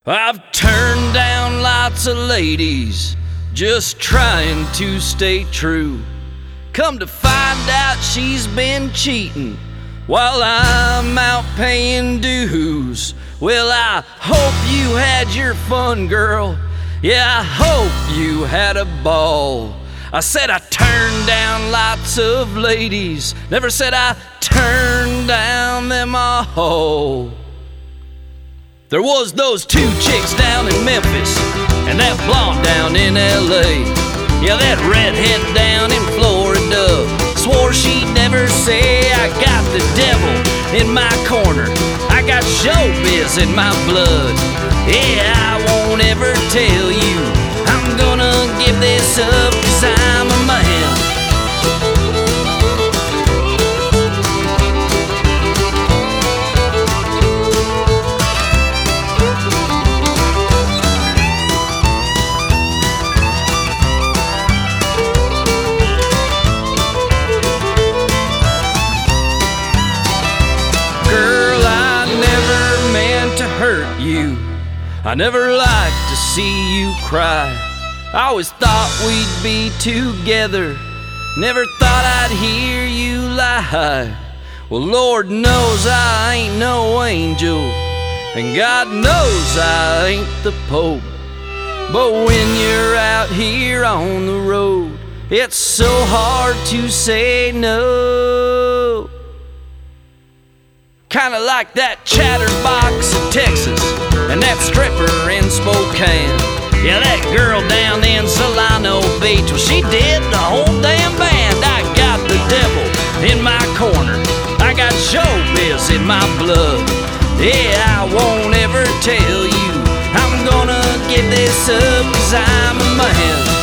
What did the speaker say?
I've turned down lots of ladies, just trying to stay true. Come to find out she's been cheating while I'm out paying dues. Well, I hope you had your fun, girl. Yeah, I hope you had a ball. I said I turned down lots of ladies, never said I turned down them all. There was those two chicks down in Memphis and that blonde down in LA. Yeah, that redhead down in Florida swore she'd never say I got the devil in my corner, I got showbiz in my blood. Yeah, I won't ever tell you I'm gonna give this up, 'cause I'm a man. Hurt you. I never liked to see you cry. I always thought we'd be together, never thought I'd hear you lie. Well, Lord knows I ain't no angel, and God knows I ain't the Pope. But when you're out here on the road, it's so hard to say no. Kinda like that chatterbox in Texas and that stripper in Spokane. Yeah, that girl down in Solano Beach, well, she did the whole damn band. I got the devil in my corner, I got showbiz in my blood. Yeah, I won't ever tell you I'm gonna give this up, 'cause I'm a man.